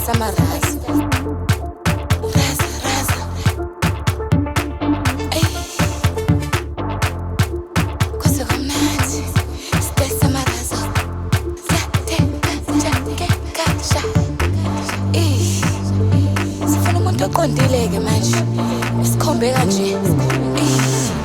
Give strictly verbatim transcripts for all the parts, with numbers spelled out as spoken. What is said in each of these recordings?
samarazi. Raza, raza. Ey. Kuze kumnandi. Stay samarazi. Zate, zate, kasha. Ey. Sifuna umuntu oqondile-ke manje. Isikhombe kanje. Ey.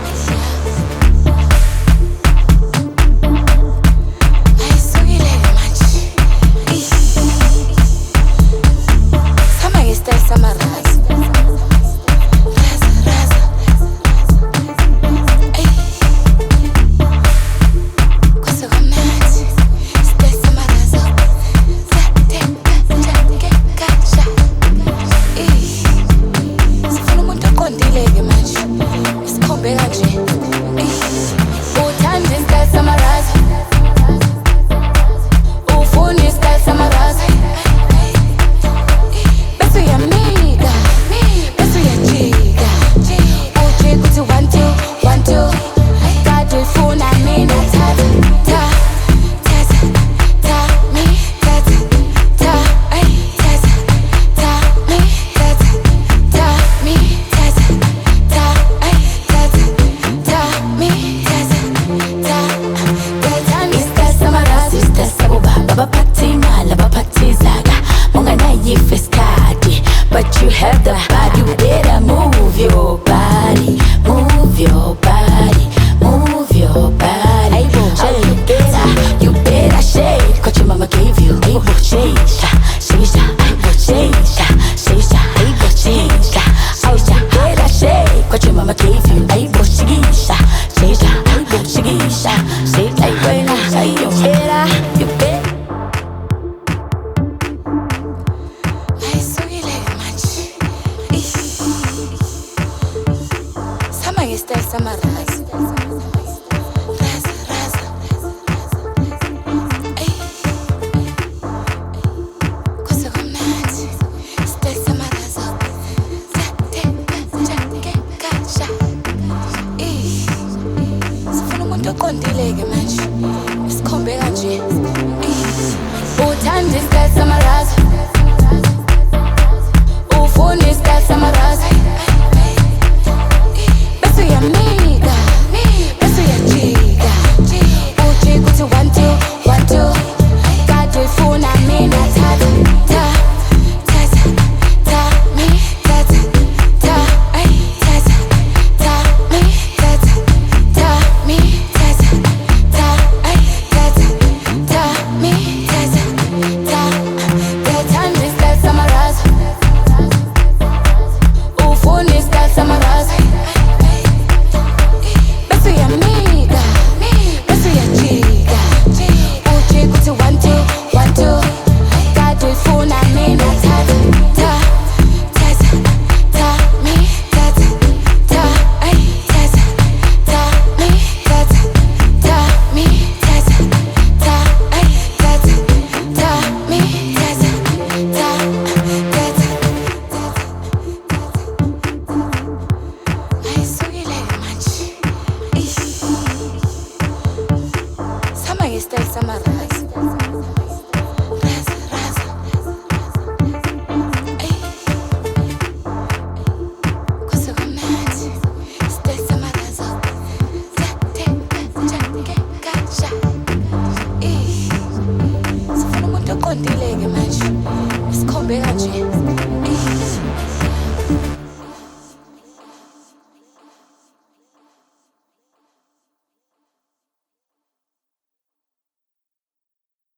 But you have the body, you better move your body, move your body, move your body. Oh, you better, you better shake what your mama gave you. Shake, shake, shake, shake, shake, shake. Oh, you better shake what your mama gave you. Shake, shake, shake, shake. Like when I say you better, you better. Stay samarazi. Raza, raza. Ey. Kuze kumnandi. Stay samarazi. Zate, zate, kasha. Ey. Sifuna umuntu oqondile-ke manje. Isikhombe kanje. Ey. Uthanda stay samarazi. Ufuna stay samarazi. Stay samarazi. Raza, raza. Ey. Kuze kumnandi. Stay samarazi. Zate, zate, kasha. Ey. Sifuna umuntu oqondile-ke manje. Isikhombe kanje.